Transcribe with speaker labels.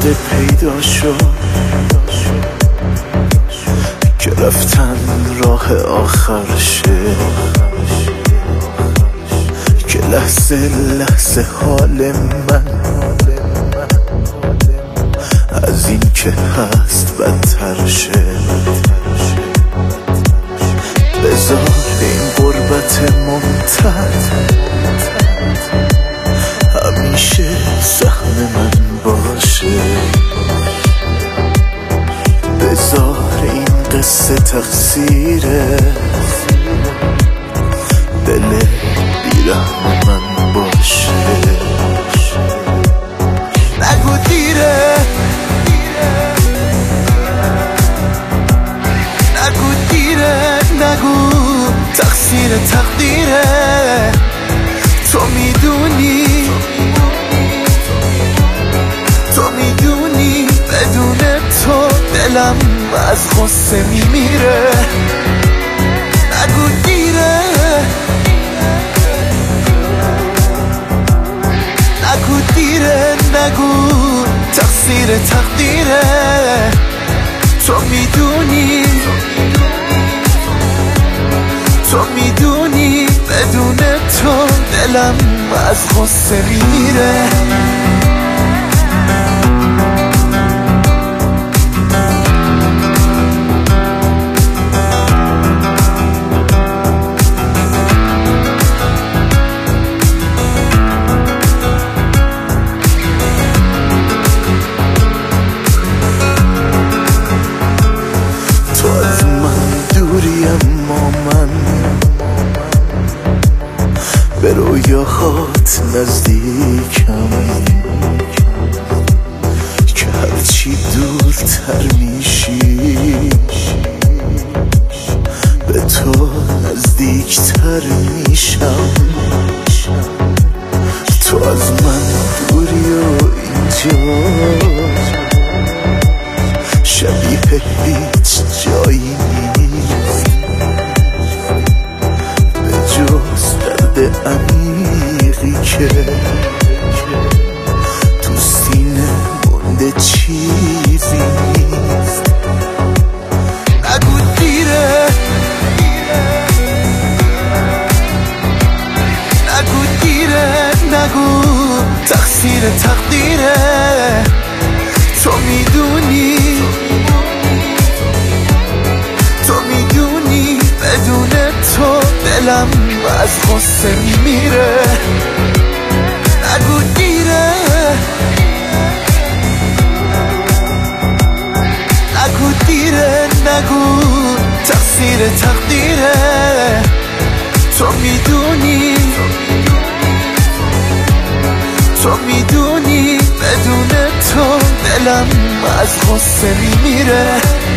Speaker 1: وعده پیدا شد که رفتن راه آخرشه، که لحظه لحظه حال من از این که هست بدتر شه. بذار این غربت ممتد همیشه سهم من باشه، بذار این قصه تقصیر دل بیرحم من باشه. نگو دیره، نگو دیره، نگو تقصیر تقدیره. تو میدونی، تو میدونی بدون تو دلم از غصه میمیره. نگو دیره، نگو دیره، نگو تقصیر تقدیره. تو میدونی، تو میدونی بدون تو دلم از غصه میمیره. تو از من دوری اما من به رویاهات نزدیکم، که هرچی دورتر میشی به تو نزدیکتر میشم. تو از من دوری و اینجا شبیه هیچ جایی نیست به جز درد عمیقی که تو سینه مونده چیزی نیست. نگو دیره، نگو دیره، نگو تقصیر تقدیره. تو میدونی، تو میدونی بدون تو دلم از غصه میمیره. نگو دیره، نگو دیره، نگو تقصیر تقدیره. تو میدونی، تو میدونی بدون تو دلم از غصه میمیره.